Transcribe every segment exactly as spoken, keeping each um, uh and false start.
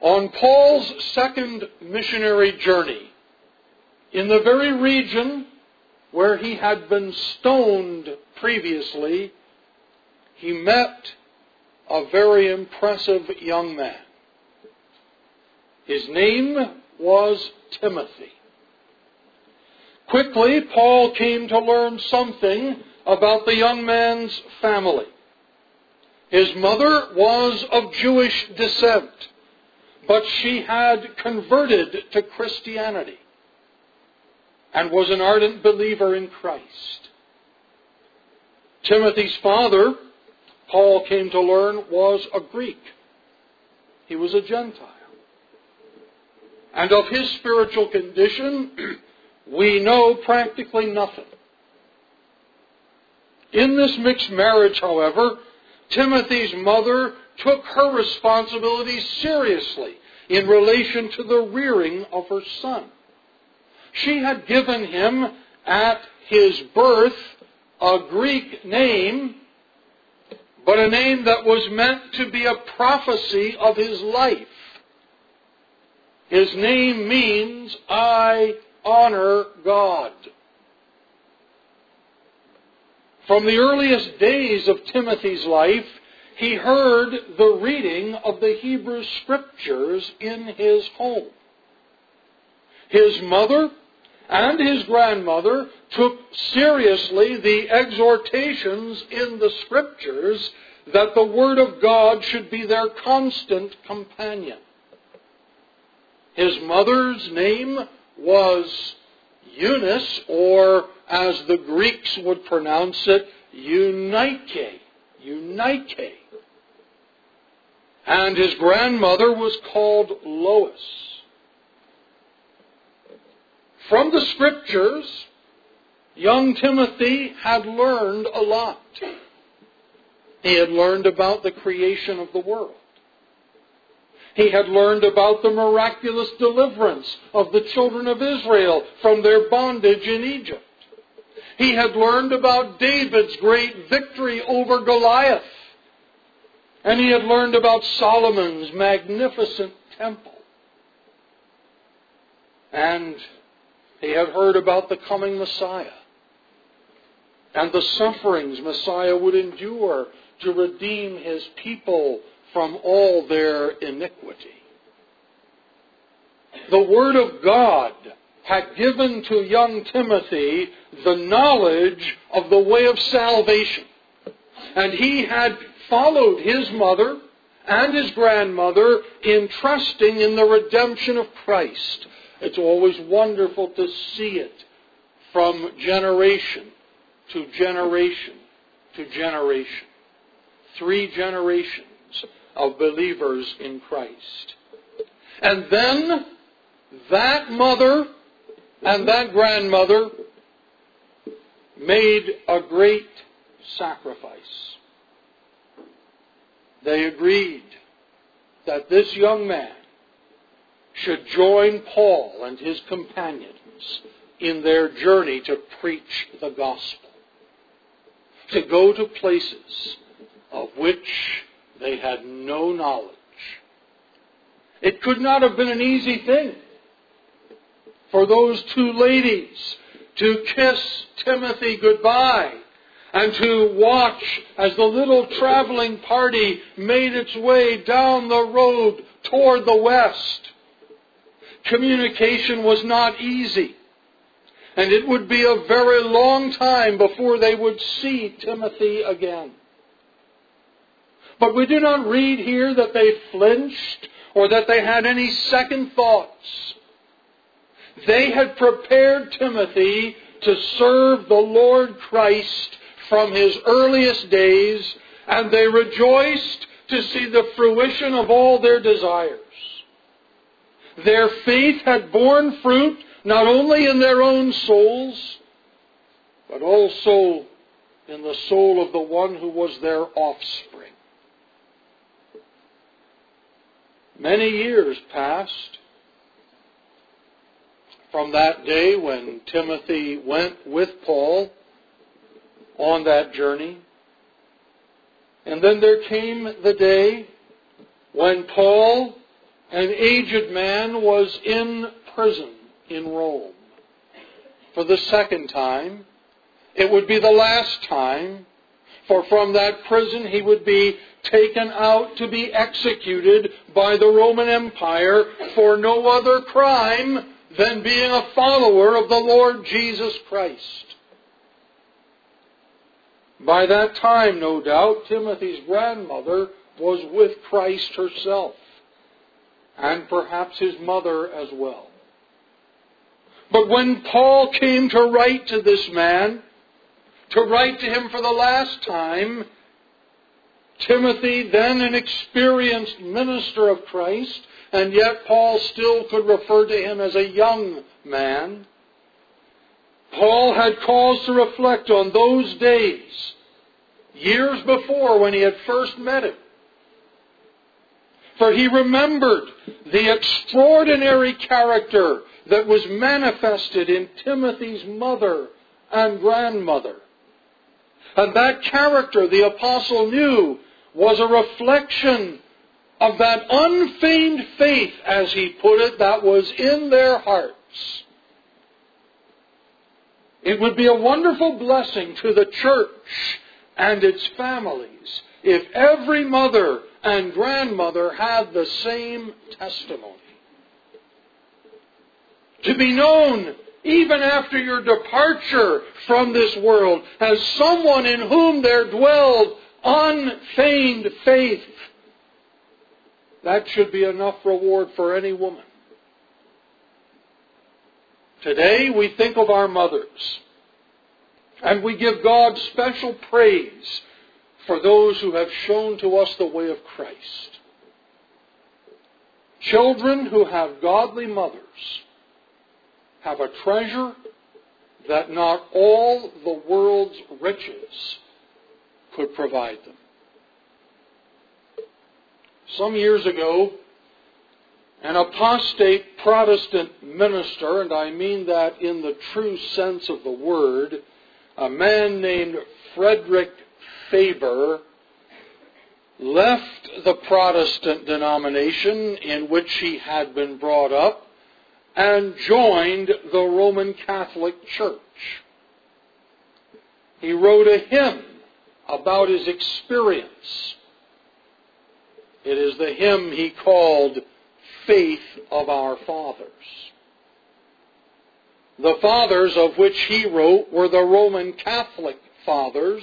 On Paul's second missionary journey, in the very region where he had been stoned previously, he met a very impressive young man. His name was Timothy. Quickly, Paul came to learn something about the young man's family. His mother was of Jewish descent, but she had converted to Christianity and was an ardent believer in Christ. Timothy's father, Paul came to learn, was a Greek. He was a Gentile. And of his spiritual condition, we know practically nothing. In this mixed marriage, however, Timothy's mother took her responsibilities seriously in relation to the rearing of her son. She had given him at his birth a Greek name, but a name that was meant to be a prophecy of his life. His name means, I honor God. From the earliest days of Timothy's life, he heard the reading of the Hebrew Scriptures in his home. His mother and his grandmother took seriously the exhortations in the Scriptures that the Word of God should be their constant companion. His mother's name was Eunice, or as the Greeks would pronounce it, Eunike. Eunike. And his grandmother was called Lois. From the Scriptures, young Timothy had learned a lot. He had learned about the creation of the world. He had learned about the miraculous deliverance of the children of Israel from their bondage in Egypt. He had learned about David's great victory over Goliath. And he had learned about Solomon's magnificent temple. And he had heard about the coming Messiah and the sufferings Messiah would endure to redeem his people from all their iniquity. The Word of God had given to young Timothy the knowledge of the way of salvation. And he had followed his mother and his grandmother in trusting in the redemption of Christ. It's always wonderful to see it from generation to generation to generation. Three generations of believers in Christ. And then that mother and that grandmother made a great sacrifice. They agreed that this young man should join Paul and his companions in their journey to preach the gospel, to go to places of which they had no knowledge. It could not have been an easy thing for those two ladies to kiss Timothy goodbye and to watch as the little traveling party made its way down the road toward the west. Communication was not easy, and it would be a very long time before they would see Timothy again. But we do not read here that they flinched or that they had any second thoughts. They had prepared Timothy to serve the Lord Christ from his earliest days, and they rejoiced to see the fruition of all their desires. Their faith had borne fruit not only in their own souls, but also in the soul of the one who was their offspring. Many years passed from that day when Timothy went with Paul on that journey. And then there came the day when Paul an aged man, was in prison in Rome for the second time. It would be the last time, for from that prison he would be taken out to be executed by the Roman Empire for no other crime than being a follower of the Lord Jesus Christ. By that time, no doubt, Timothy's grandmother was with Christ herself, and perhaps his mother as well. But when Paul came to write to this man, to write to him for the last time, Timothy, then an experienced minister of Christ, and yet Paul still could refer to him as a young man, Paul had cause to reflect on those days, years before when he had first met him. For he remembered the extraordinary character that was manifested in Timothy's mother and grandmother. And that character, the apostle knew, was a reflection of that unfeigned faith, as he put it, that was in their hearts. It would be a wonderful blessing to the church and its families if every mother and grandmother had the same testimony. To be known, even after your departure from this world, as someone in whom there dwelled unfeigned faith. That should be enough reward for any woman. Today we think of our mothers, and we give God special praise for those who have shown to us the way of Christ. Children who have godly mothers have a treasure that not all the world's riches could provide them. Some years ago, an apostate Protestant minister, and I mean that in the true sense of the word, a man named Frederick Faber, left the Protestant denomination in which he had been brought up and joined the Roman Catholic Church. He wrote a hymn about his experience. It is the hymn he called Faith of Our Fathers. The fathers of which he wrote were the Roman Catholic fathers,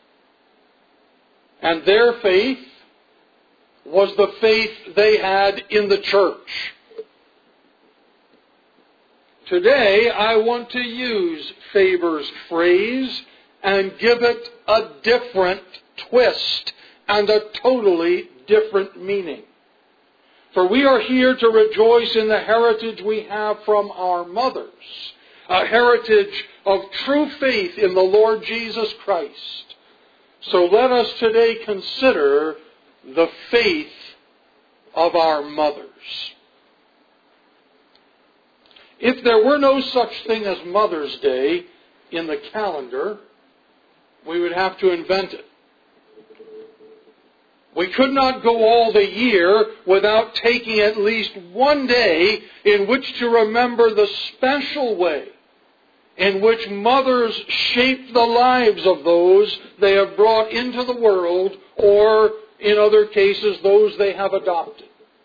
and their faith was the faith they had in the church. Today, I want to use Faber's phrase and give it a different twist and a totally different meaning. For we are here to rejoice in the heritage we have from our mothers, a heritage of true faith in the Lord Jesus Christ. So let us today consider the faith of our mothers. If there were no such thing as Mother's Day in the calendar, we would have to invent it. We could not go all the year without taking at least one day in which to remember the special way in which mothers shape the lives of those they have brought into the world, or, in other cases, those they have adopted.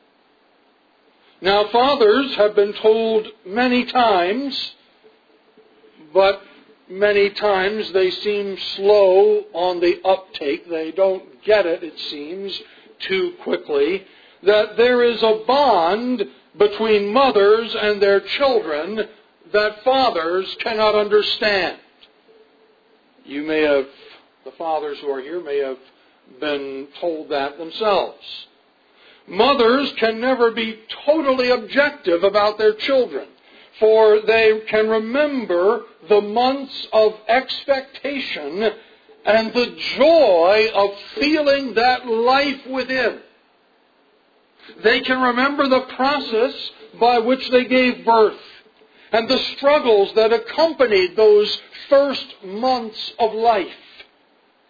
Now, fathers have been told many times, but many times they seem slow on the uptake. They don't get it, it seems, too quickly, that there is a bond between mothers and their children that fathers cannot understand. You may have, the fathers who are here may have been told that themselves. Mothers can never be totally objective about their children, for they can remember the months of expectation and the joy of feeling that life within. They can remember the process by which they gave birth and the struggles that accompanied those first months of life.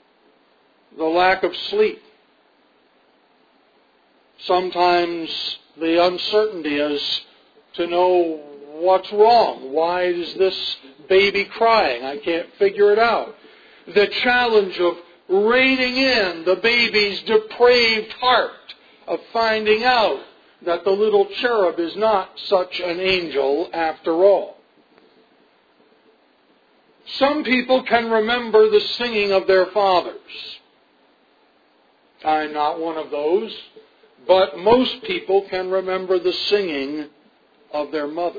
The lack of sleep, sometimes the uncertainty as to know what's wrong. Why is this baby crying? I can't figure it out. The challenge of reining in the baby's depraved heart, of finding out that the little cherub is not such an angel after all. Some people can remember the singing of their fathers. I'm not one of those, but most people can remember the singing of their mothers.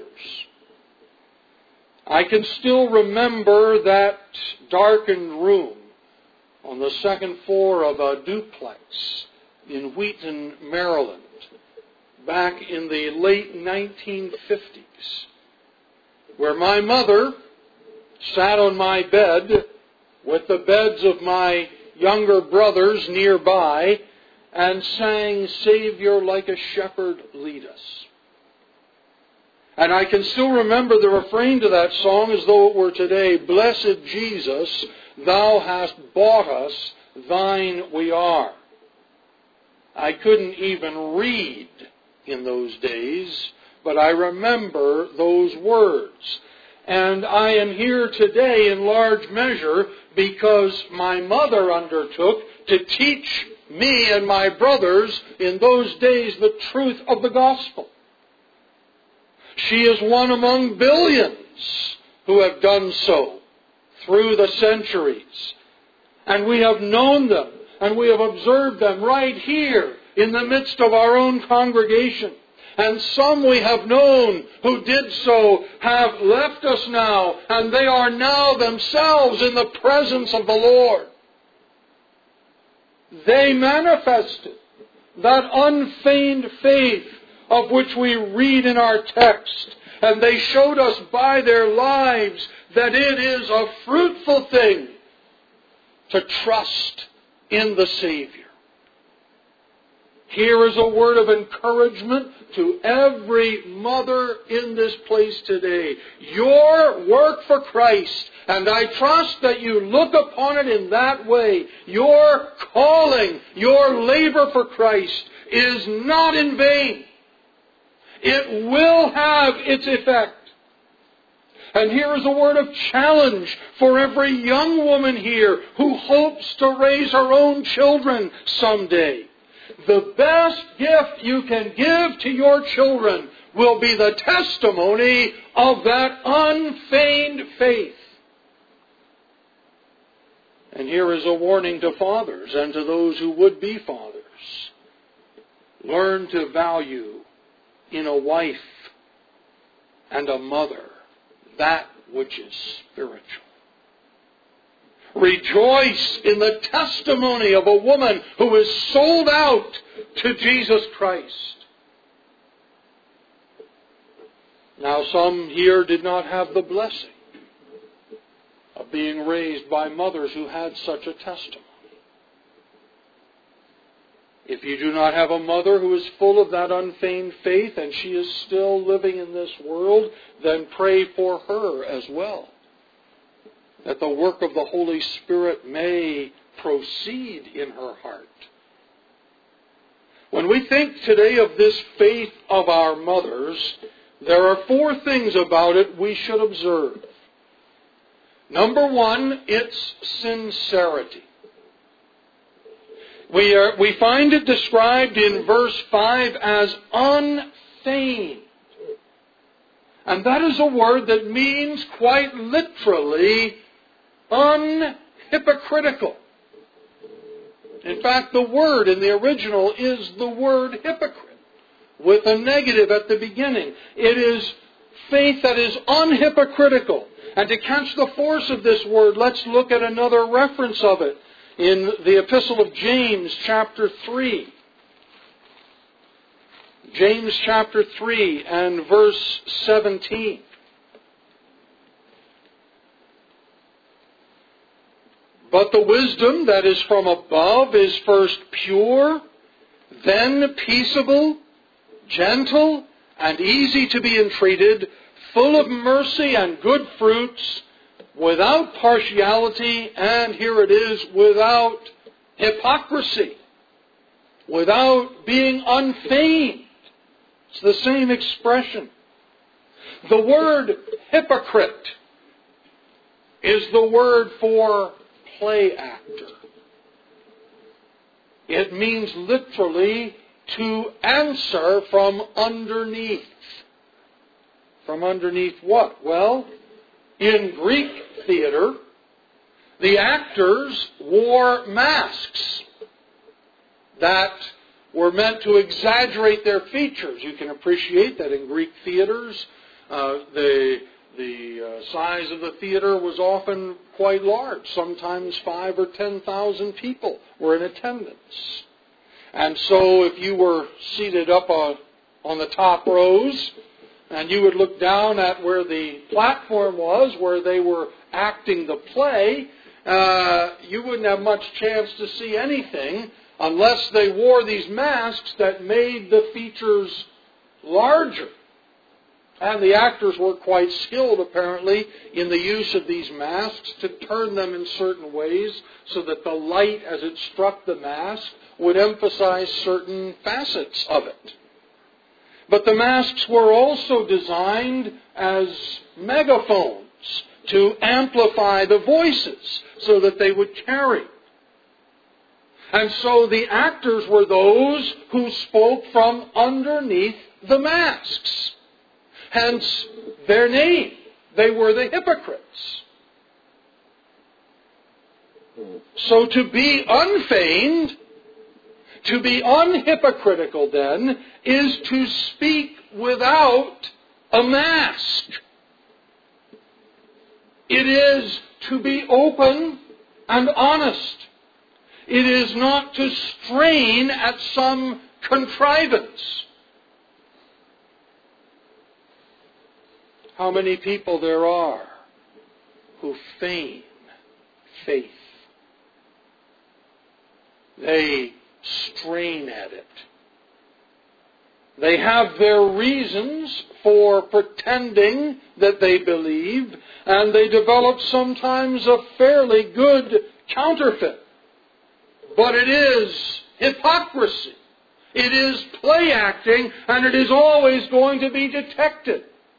I can still remember that darkened room on the second floor of a duplex in Wheaton, Maryland, back in the late nineteen fifties, where my mother sat on my bed with the beds of my younger brothers nearby and sang, "Savior, like a shepherd, lead us." And I can still remember the refrain to that song as though it were today. "Blessed Jesus, Thou hast bought us, Thine we are." I couldn't even read in those days, but I remember those words. And I am here today in large measure because my mother undertook to teach me and my brothers in those days the truth of the gospel. She is one among billions who have done so through the centuries. And we have known them and we have observed them right here in the midst of our own congregation. And some we have known who did so have left us now, and they are now themselves in the presence of the Lord. They manifested that unfeigned faith of which we read in our text, and they showed us by their lives that it is a fruitful thing to trust in the Savior. Here is a word of encouragement to every mother in this place today. Your work for Christ, and I trust that you look upon it in that way, your calling, your labor for Christ is not in vain. It will have its effect. And here is a word of challenge for every young woman here who hopes to raise her own children someday. The best gift you can give to your children will be the testimony of that unfeigned faith. And here is a warning to fathers and to those who would be fathers. Learn to value in a wife and a mother that which is spiritual. Rejoice in the testimony of a woman who is sold out to Jesus Christ. Now, some here did not have the blessing of being raised by mothers who had such a testimony. If you do not have a mother who is full of that unfeigned faith and she is still living in this world, then pray for her as well, that the work of the Holy Spirit may proceed in her heart. When we think today of this faith of our mothers, there are four things about it we should observe. Number one, its sincerity. We, are, we find it described in verse five as unfeigned. And that is a word that means quite literally unhypocritical. In fact, the word in the original is the word hypocrite, with a negative at the beginning. It is faith that is unhypocritical. And to catch the force of this word, let's look at another reference of it in the Epistle of James, chapter three. James chapter three and verse seventeen. But the wisdom that is from above is first pure, then peaceable, gentle, and easy to be entreated, full of mercy and good fruits, without partiality, and here it is, without hypocrisy, without being unfeigned. It's the same expression. The word hypocrite is the word for play actor. It means literally to answer from underneath. From underneath what? Well, in Greek theater, the actors wore masks that were meant to exaggerate their features. You can appreciate that in Greek theaters, uh, the the uh, size of the theater was often quite large. Sometimes five or ten thousand people were in attendance. And so if you were seated up on, on the top rows, and you would look down at where the platform was, where they were acting the play, uh, you wouldn't have much chance to see anything unless they wore these masks that made the features larger. And the actors were quite skilled, apparently, in the use of these masks to turn them in certain ways so that the light, as it struck the mask, would emphasize certain facets of it. But the masks were also designed as megaphones to amplify the voices so that they would carry. And so the actors were those who spoke from underneath the masks. Hence their name. They were the hypocrites. So to be unfeigned, to be unhypocritical then, is to speak without a mask. It is to be open and honest. It is not to strain at some contrivance. How many people there are who feign faith. They strain at it. They have their reasons for pretending that they believe, and they develop sometimes a fairly good counterfeit. But it is hypocrisy. It is play acting, and it is always going to be detected.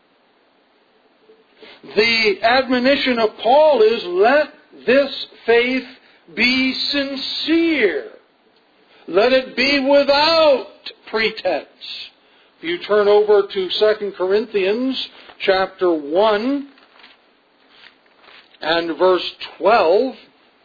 The admonition of Paul is, let this faith be sincere. Let it be without pretense. If you turn over to Second Corinthians chapter one and verse twelve,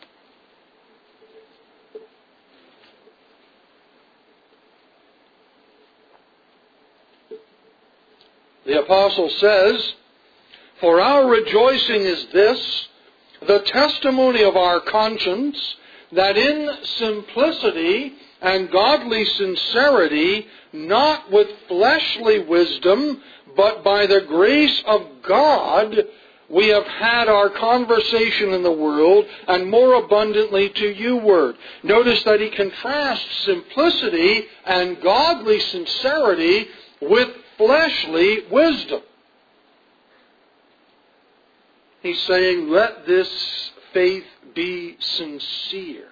the apostle says, for our rejoicing is this, the testimony of our conscience, that in simplicity and godly sincerity, not with fleshly wisdom, but by the grace of God, we have had our conversation in the world, and more abundantly to you word. Notice that he contrasts simplicity and godly sincerity with fleshly wisdom. He's saying, let this faith be sincere,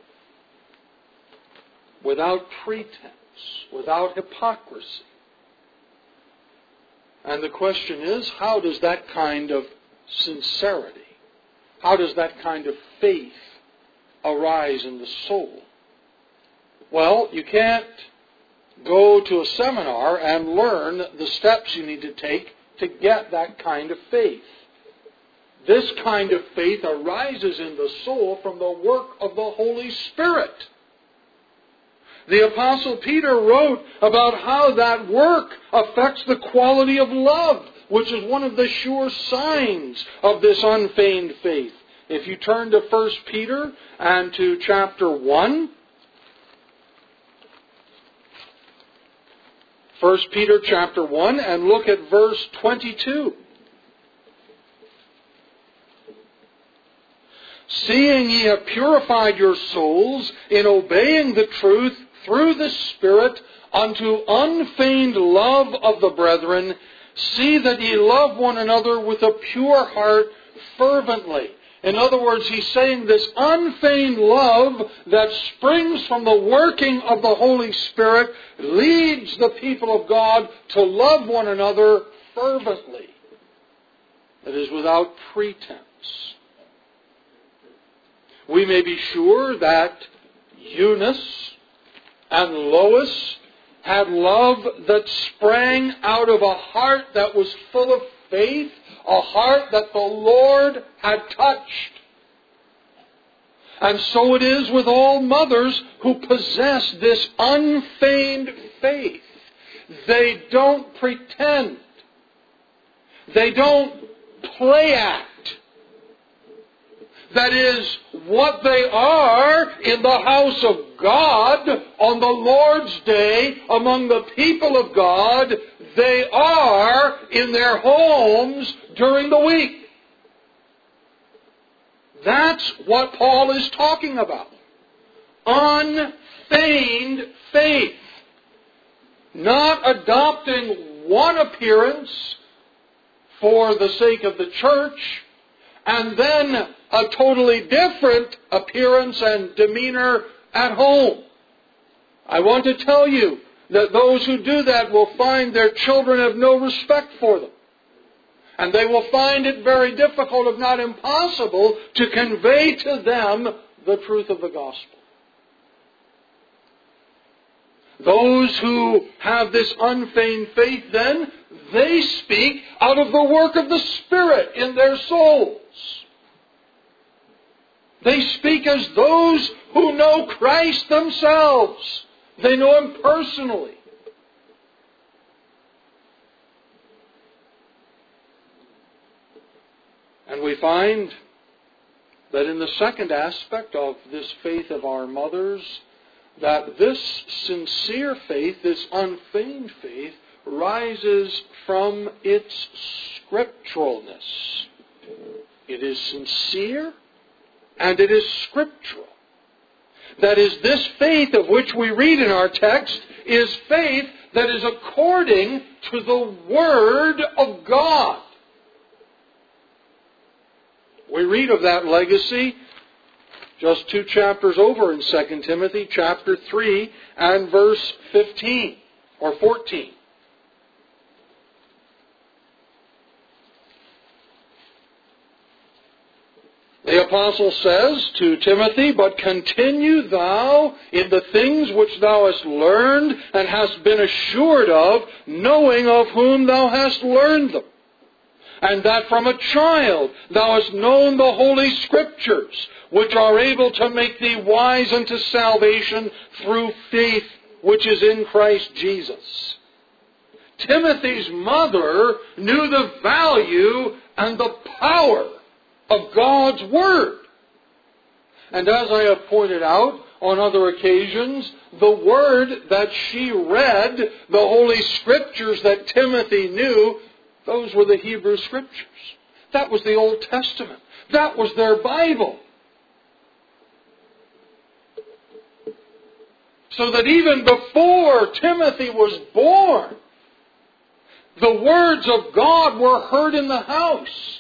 without pretense, without hypocrisy. And the question is, how does that kind of sincerity, how does that kind of faith arise in the soul? Well, you can't go to a seminar and learn the steps you need to take to get that kind of faith. This kind of faith arises in the soul from the work of the Holy Spirit. The Apostle Peter wrote about how that work affects the quality of love, which is one of the sure signs of this unfeigned faith. If you turn to First Peter and to chapter one, First Peter chapter one, and look at verse twenty-two. Seeing ye have purified your souls in obeying the truth through the Spirit unto unfeigned love of the brethren, see that ye love one another with a pure heart fervently. In other words, he's saying this unfeigned love that springs from the working of the Holy Spirit leads the people of God to love one another fervently. That is, without pretense. We may be sure that Eunice and Lois had love that sprang out of a heart that was full of faith, a heart that the Lord had touched. And so it is with all mothers who possess this unfeigned faith. They don't pretend. They don't play act. That is, what they are in the house of God on the Lord's Day among the people of God, they are in their homes during the week. That's what Paul is talking about. Unfeigned faith. Not adopting one appearance for the sake of the church, and then a totally different appearance and demeanor at home. I want to tell you that those who do that will find their children have no respect for them. And they will find it very difficult, if not impossible, to convey to them the truth of the gospel. Those who have this unfeigned faith, then, they speak out of the work of the Spirit in their souls. They speak as those who know Christ themselves. They know Him personally. And we find that in the second aspect of this faith of our mothers, that this sincere faith, this unfeigned faith, rises from its scripturalness. It is sincere and it is scriptural. That is, this faith of which we read in our text is faith that is according to the Word of God. We read of that legacy just two chapters over in Second Timothy, chapter three and verse fifteen or fourteen. The apostle says to Timothy, "But continue thou in the things which thou hast learned and hast been assured of, knowing of whom thou hast learned them. And that from a child thou hast known the Holy Scriptures, which are able to make thee wise unto salvation through faith which is in Christ Jesus." Timothy's mother knew the value and the power of God's Word. And as I have pointed out on other occasions, the Word that she read, the Holy Scriptures that Timothy knew, those were the Hebrew Scriptures. That was the Old Testament. That was their Bible. So that even before Timothy was born, the words of God were heard in the house.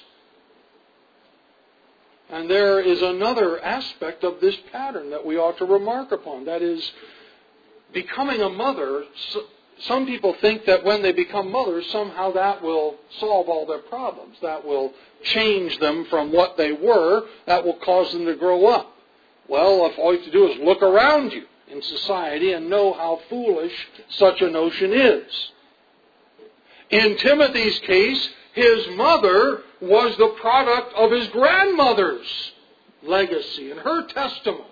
And there is another aspect of this pattern that we ought to remark upon. That is, becoming a mother. Some people think that when they become mothers, somehow that will solve all their problems. That will change them from what they were. That will cause them to grow up. Well, if all you have to do is look around you in society and know how foolish such a notion is. In Timothy's case, his mother was the product of his grandmother's legacy and her testimony.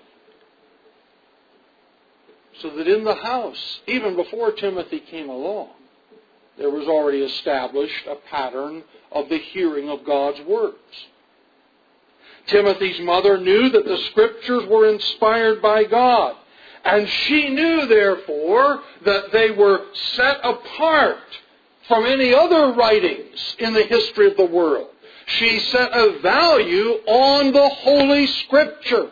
So that in the house, even before Timothy came along, there was already established a pattern of the hearing of God's words. Timothy's mother knew that the Scriptures were inspired by God. And she knew, therefore, that they were set apart from any other writings in the history of the world. She set a value on the Holy Scriptures.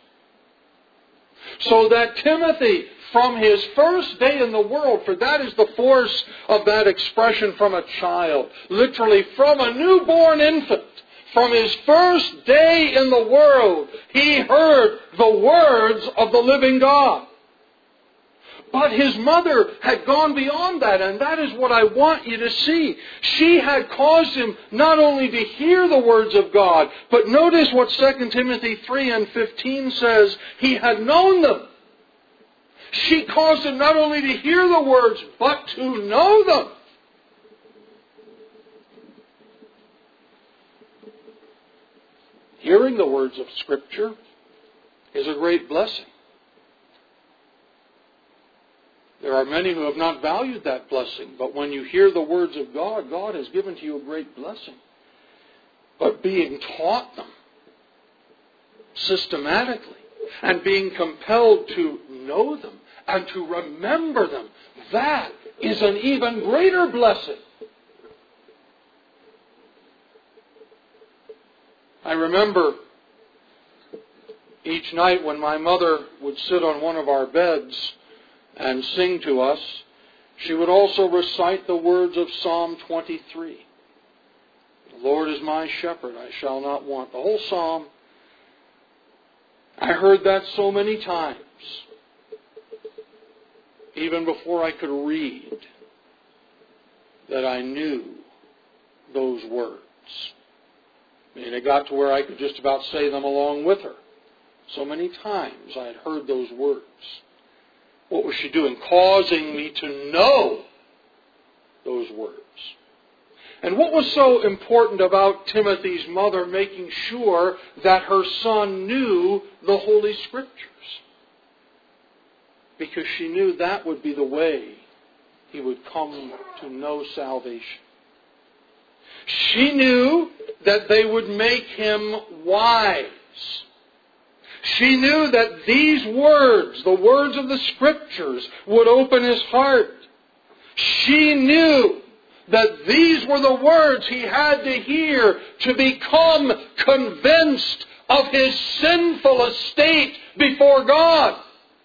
So that Timothy, from his first day in the world, for that is the force of that expression, from a child, literally from a newborn infant, From his first day in the world, he heard the words of the living God. But his mother had gone beyond that, and that is what I want you to see. She had caused him not only to hear the words of God, but notice what Second Timothy three and fifteen says. He had known them. She caused him not only to hear the words, but to know them. Hearing the words of Scripture is a great blessing. There are many who have not valued that blessing, but when you hear the words of God, God has given to you a great blessing. But being taught them systematically and being compelled to know them and to remember them, that is an even greater blessing. I remember each night when my mother would sit on one of our beds and sing to us, she would also recite the words of Psalm twenty-three. The Lord is my shepherd, I shall not want. The whole psalm. I heard that so many times, even before I could read, that I knew those words. I mean, it got to where I could just about say them along with her. So many times I had heard those words. What was she doing? Causing me to know those words. And what was so important about Timothy's mother making sure that her son knew the Holy Scriptures? Because she knew that would be the way he would come to know salvation. She knew that they would make him wise. She knew that these words, the words of the Scriptures, would open his heart. She knew that these were the words he had to hear to become convinced of his sinful estate before God.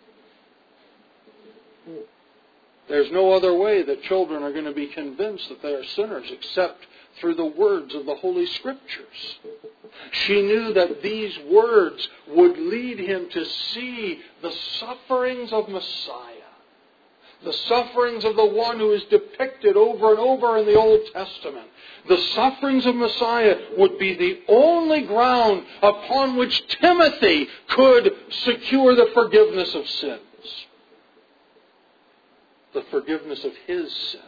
There's no other way that children are going to be convinced that they are sinners except through the words of the Holy Scriptures. She knew that these words would lead him to see the sufferings of Messiah. The sufferings of the one who is depicted over and over in the Old Testament. The sufferings of Messiah would be the only ground upon which Timothy could secure the forgiveness of sins. The forgiveness of his sins.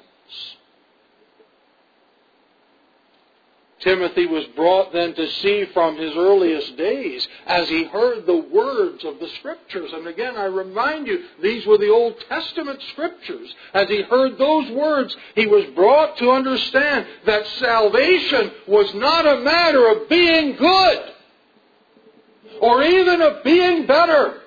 Timothy was brought then to see from his earliest days as he heard the words of the Scriptures. And again, I remind you, these were the Old Testament Scriptures. As he heard those words, he was brought to understand that salvation was not a matter of being good or even of being better.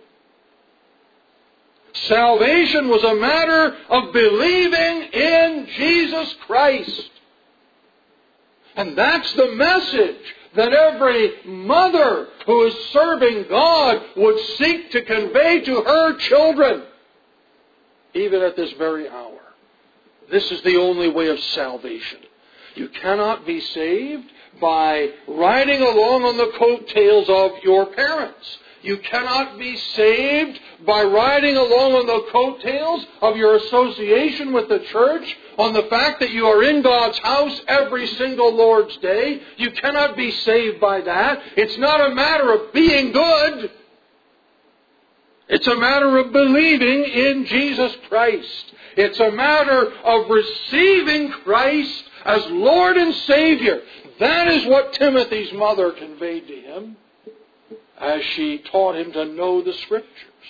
Salvation was a matter of believing in Jesus Christ. And that's the message that every mother who is serving God would seek to convey to her children, even at this very hour. This is the only way of salvation. You cannot be saved by riding along on the coattails of your parents. You cannot be saved by riding along on the coattails of your association with the church, on the fact that you are in God's house every single Lord's Day. You cannot be saved by that. It's not a matter of being good. It's a matter of believing in Jesus Christ. It's a matter of receiving Christ as Lord and Savior. That is what Timothy's mother conveyed to him as she taught him to know the Scriptures.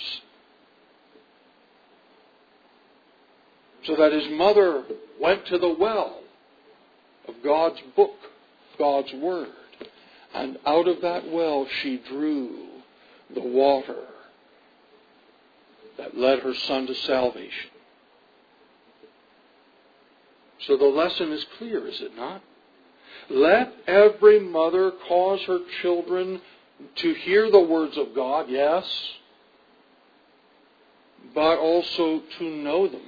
So that his mother went to the well of God's book, God's Word. And out of that well she drew the water that led her son to salvation. So the lesson is clear, is it not? Let every mother cause her children to hear the words of God, yes, but also to know them.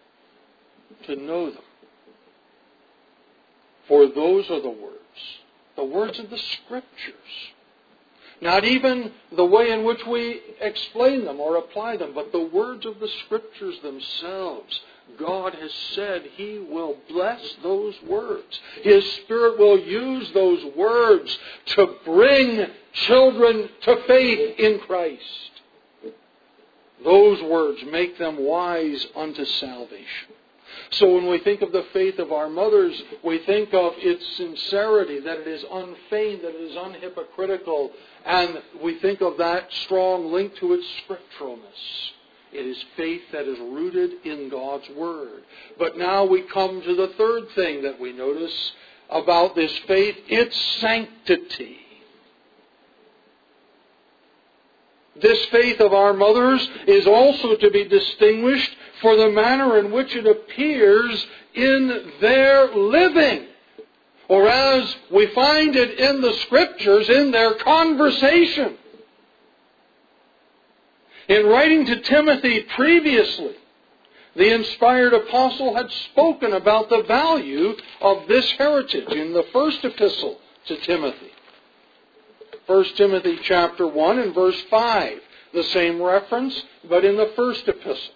To know them. For those are the words The words of the Scriptures. Not even the way in which we explain them or apply them, but the words of the Scriptures themselves. God has said He will bless those words. His Spirit will use those words to bring children to faith in Christ. Those words make them wise unto salvation. So when we think of the faith of our mothers, we think of its sincerity, that it is unfeigned, that it is unhypocritical, and we think of that strong link to its scripturalness. It is faith that is rooted in God's Word. But now we come to the third thing that we notice about this faith, its sanctity. This faith of our mothers is also to be distinguished for the manner in which it appears in their living. Or as we find it in the Scriptures, in their conversation. In writing to Timothy previously, the inspired apostle had spoken about the value of this heritage in the first epistle to Timothy. First Timothy chapter one and verse five. The same reference, but in the first epistle.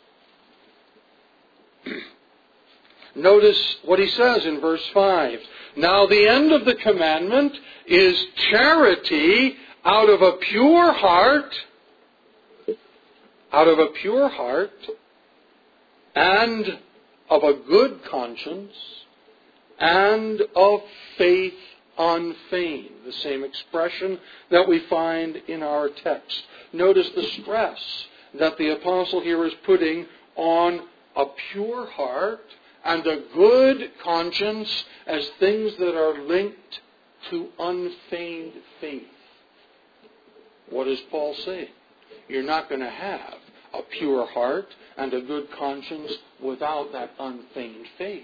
Notice what he says in verse five. Now the end of the commandment is charity out of a pure heart, out of a pure heart, and of a good conscience, and of faith unfeigned. The same expression that we find in our text. Notice the stress that the apostle here is putting on a pure heart and a good conscience as things that are linked to unfeigned faith. What is Paul saying? You're not going to have a pure heart and a good conscience without that unfeigned faith.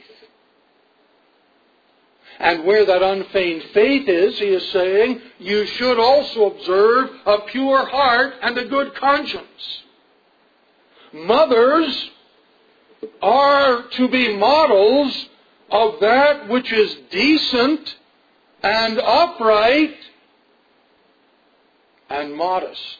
And where that unfeigned faith is, he is saying, you should also observe a pure heart and a good conscience. Mothers are to be models of that which is decent and upright and modest.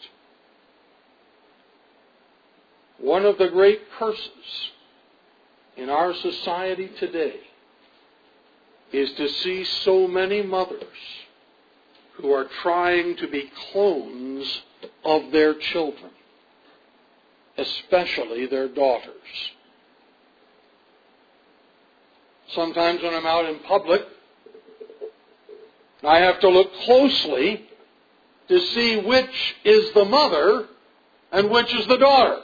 One of the great curses in our society today is to see so many mothers who are trying to be clones of their children, especially their daughters. Sometimes when I'm out in public, I have to look closely to see which is the mother and which is the daughter.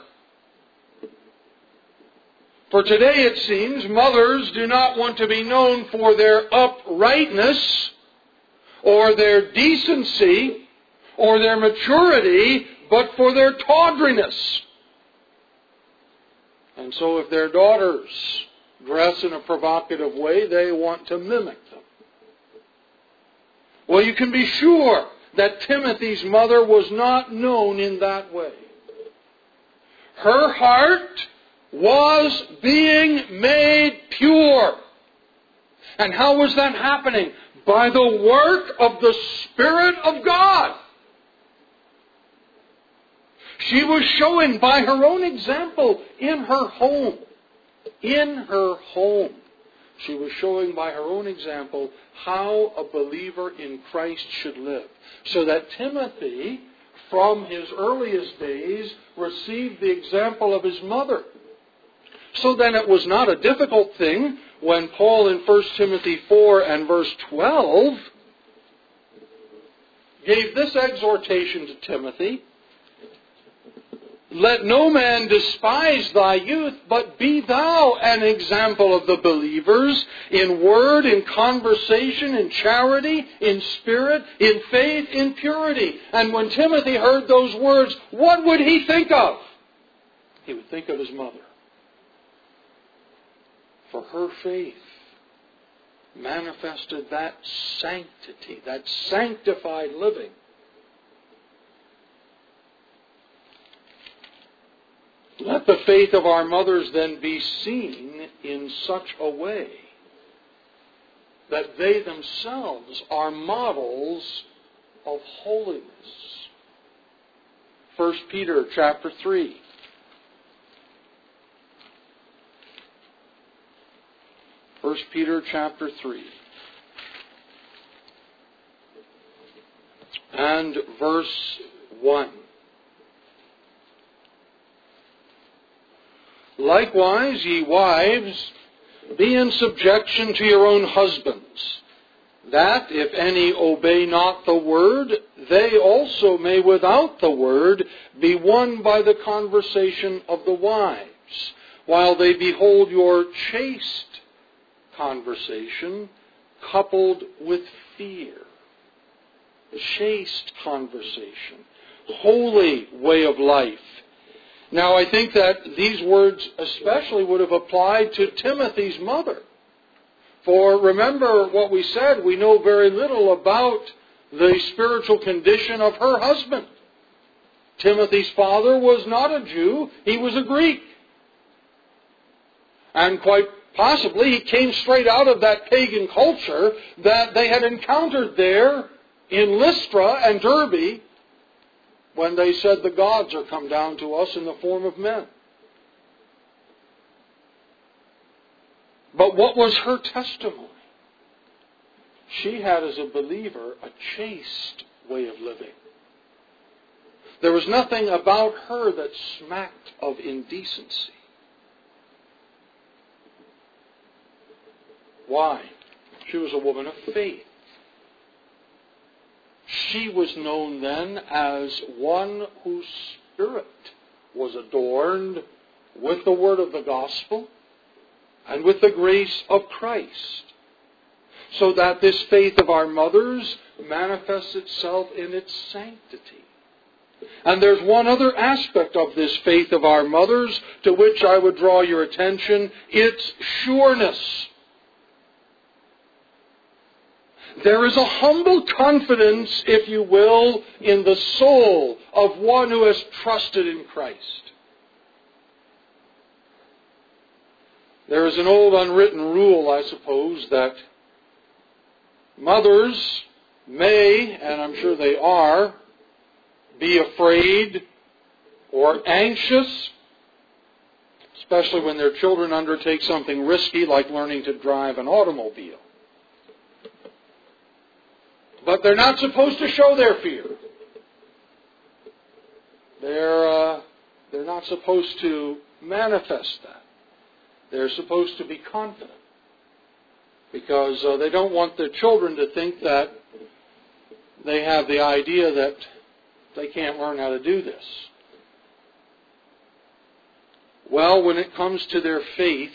For today, it seems, mothers do not want to be known for their uprightness or their decency or their maturity, but for their tawdriness. And so if their daughters dress in a provocative way, they want to mimic them. Well, you can be sure that Timothy's mother was not known in that way. Her heart was being made pure. And how was that happening? By the work of the Spirit of God. She was showing by her own example in her home. In her home. She was showing by her own example how a believer in Christ should live. So that Timothy, from his earliest days, received the example of his mother. So then it was not a difficult thing when Paul in First Timothy four and verse twelve gave this exhortation to Timothy. Let no man despise thy youth, but be thou an example of the believers in word, in conversation, in charity, in spirit, in faith, in purity. And when Timothy heard those words, what would he think of? He would think of his mother. For her faith manifested that sanctity, that sanctified living. Let the faith of our mothers then be seen in such a way that they themselves are models of holiness. First Peter chapter three. First Peter chapter three. And verse one. Likewise, ye wives, be in subjection to your own husbands, that, if any obey not the word, they also may without the word be won by the conversation of the wives, while they behold your chaste conversation coupled with fear. Chaste conversation. Holy way of life. Now, I think that these words especially would have applied to Timothy's mother. For remember what we said, we know very little about the spiritual condition of her husband. Timothy's father was not a Jew, he was a Greek. And quite possibly he came straight out of that pagan culture that they had encountered there in Lystra and Derbe, when they said the gods are come down to us in the form of men. But what was her testimony? She had, as a believer, a chaste way of living. There was nothing about her that smacked of indecency. Why? She was a woman of faith. She was known then as one whose spirit was adorned with the word of the gospel and with the grace of Christ, so that this faith of our mothers manifests itself in its sanctity. And there's one other aspect of this faith of our mothers to which I would draw your attention. It's sureness. There is a humble confidence, if you will, in the soul of one who has trusted in Christ. There is an old unwritten rule, I suppose, that mothers may, and I'm sure they are, be afraid or anxious, especially when their children undertake something risky like learning to drive an automobile. But they're not supposed to show their fear. They're, uh, they're not supposed to manifest that. They're supposed to be confident. Because uh, they don't want their children to think that they have the idea that they can't learn how to do this. Well, when it comes to their faith,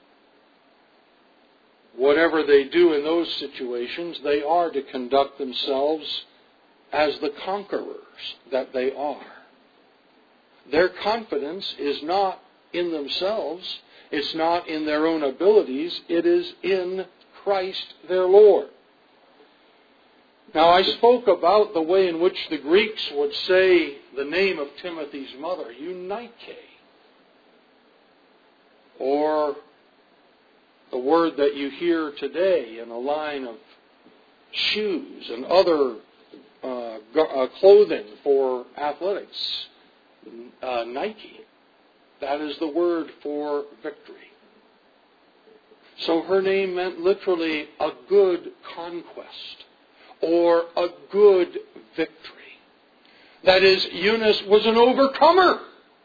whatever they do in those situations, they are to conduct themselves as the conquerors that they are. Their confidence is not in themselves. It's not in their own abilities. It is in Christ their Lord. Now, I spoke about the way in which the Greeks would say the name of Timothy's mother, Eunike, or the word that you hear today in a line of shoes and other uh, uh, clothing for athletics, uh, Nike. That is the word for victory. So her name meant literally a good conquest or a good victory. That is, Eunice was an overcomer.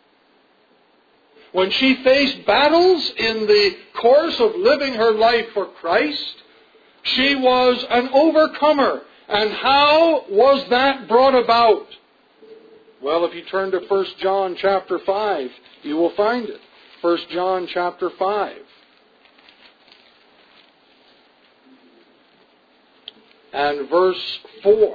When she faced battles in the course of living her life for Christ, she was an overcomer. And how was that brought about? Well, if you turn to First John chapter five, you will find it. First John chapter five. And verse four.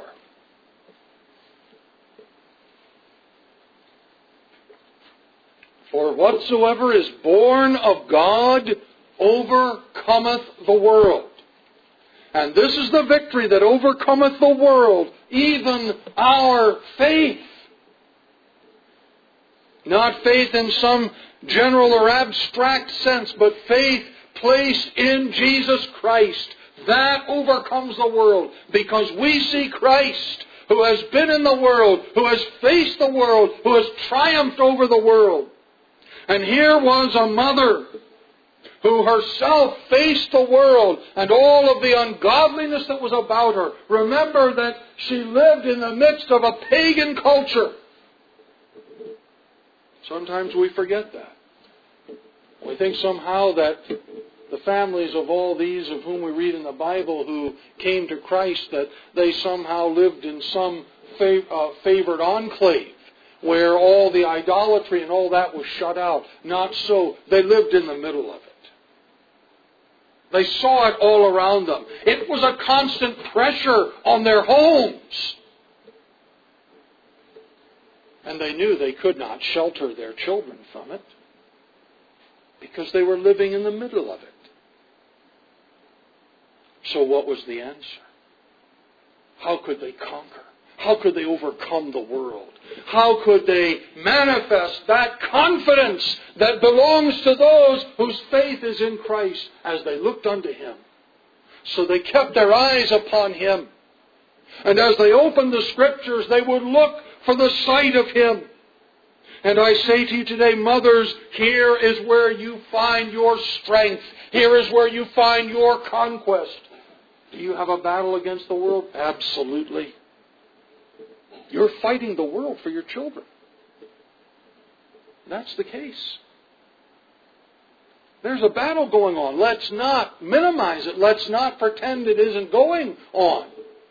For whatsoever is born of God overcometh the world. And this is the victory that overcometh the world, even our faith. Not faith in some general or abstract sense, but faith placed in Jesus Christ. That overcomes the world, because we see Christ, who has been in the world, who has faced the world, who has triumphed over the world. And here was a mother who herself faced the world and all of the ungodliness that was about her. Remember that she lived in the midst of a pagan culture. Sometimes we forget that. We think somehow that the families of all these of whom we read in the Bible who came to Christ, that they somehow lived in some fav- uh, favored enclave where all the idolatry and all that was shut out. Not so. They lived in the middle of it. They saw it all around them. It was a constant pressure on their homes. And they knew they could not shelter their children from it, because they were living in the middle of it. So what was the answer? How could they conquer? How could they overcome the world? How could they manifest that confidence that belongs to those whose faith is in Christ as they looked unto Him? So they kept their eyes upon Him. And as they opened the Scriptures, they would look for the sight of Him. And I say to you today, mothers, here is where you find your strength. Here is where you find your conquest. Do you have a battle against the world? Absolutely. You're fighting the world for your children. That's the case. There's a battle going on. Let's not minimize it. Let's not pretend it isn't going on.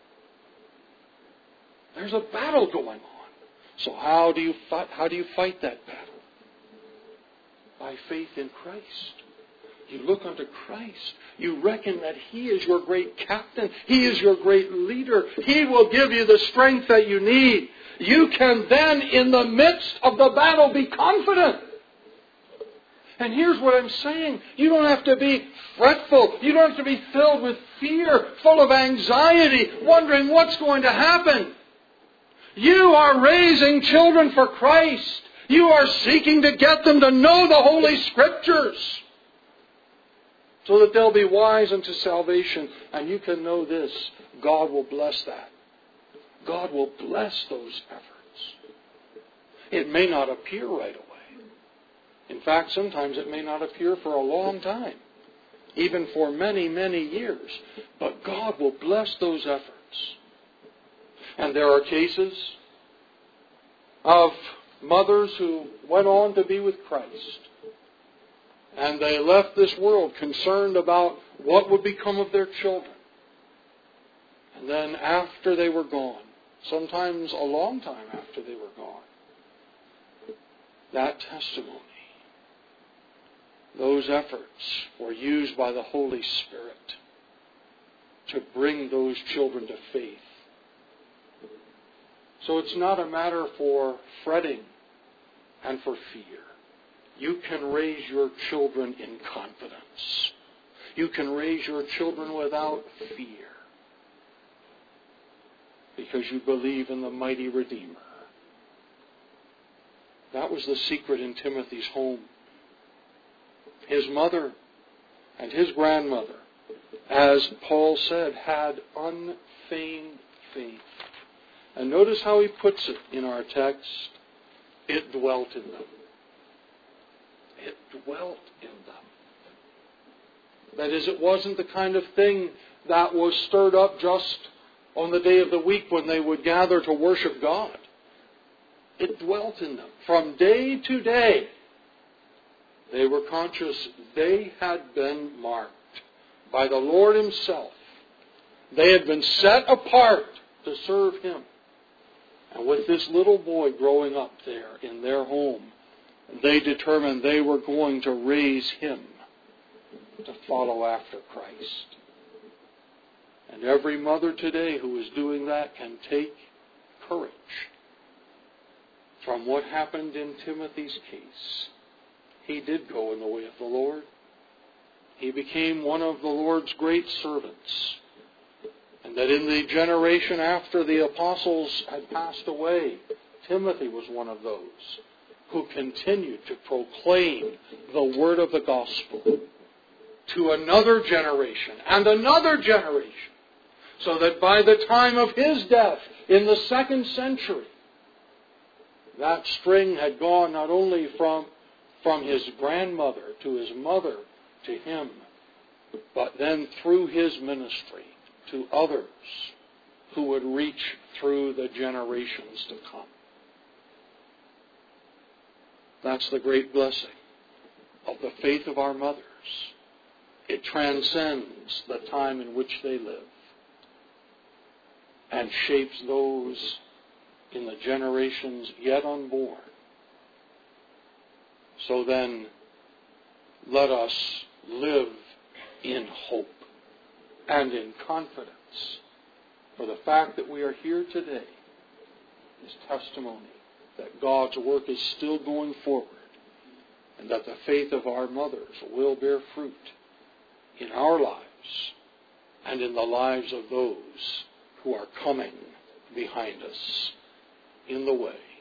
There's a battle going on. So how do you fight, how do you fight that battle? By faith in Christ. You look unto Christ. You reckon that He is your great captain. He is your great leader. He will give you the strength that you need. You can then, in the midst of the battle, be confident. And here's what I'm saying. You don't have to be fretful. You don't have to be filled with fear, full of anxiety, wondering what's going to happen. You are raising children for Christ. You are seeking to get them to know the Holy Scriptures, so that they'll be wise unto salvation. And you can know this: God will bless that. God will bless those efforts. It may not appear right away. In fact, sometimes it may not appear for a long time, even for many, many years. But God will bless those efforts. And there are cases of mothers who went on to be with Christ. And they left this world concerned about what would become of their children. And then after they were gone, sometimes a long time after they were gone, that testimony, those efforts were used by the Holy Spirit to bring those children to faith. So it's not a matter for fretting and for fear. You can raise your children in confidence. You can raise your children without fear, because you believe in the mighty Redeemer. That was the secret in Timothy's home. His mother and his grandmother, as Paul said, had unfeigned faith. And notice how he puts it in our text. It dwelt in them. It dwelt in them. That is, it wasn't the kind of thing that was stirred up just on the day of the week when they would gather to worship God. It dwelt in them. From day to day, they were conscious they had been marked by the Lord Himself. They had been set apart to serve Him. And with this little boy growing up there in their home, they determined they were going to raise him to follow after Christ. And every mother today who is doing that can take courage from what happened in Timothy's case. He did go in the way of the Lord. He became one of the Lord's great servants. And that in the generation after the apostles had passed away, Timothy was one of those who continued to proclaim the word of the gospel. to another generation and another generation, so that by the time of his death in the second century, that string had gone not only from, from his grandmother to his mother to him, but then through his ministry to others who would reach through the generations to come. That's the great blessing of the faith of our mothers. It transcends the time in which they live and shapes those in the generations yet unborn. So then, let us live in hope and in confidence, for the fact that we are here today is testimony that God's work is still going forward, and that the faith of our mothers will bear fruit in our lives and in the lives of those who are coming behind us in the way.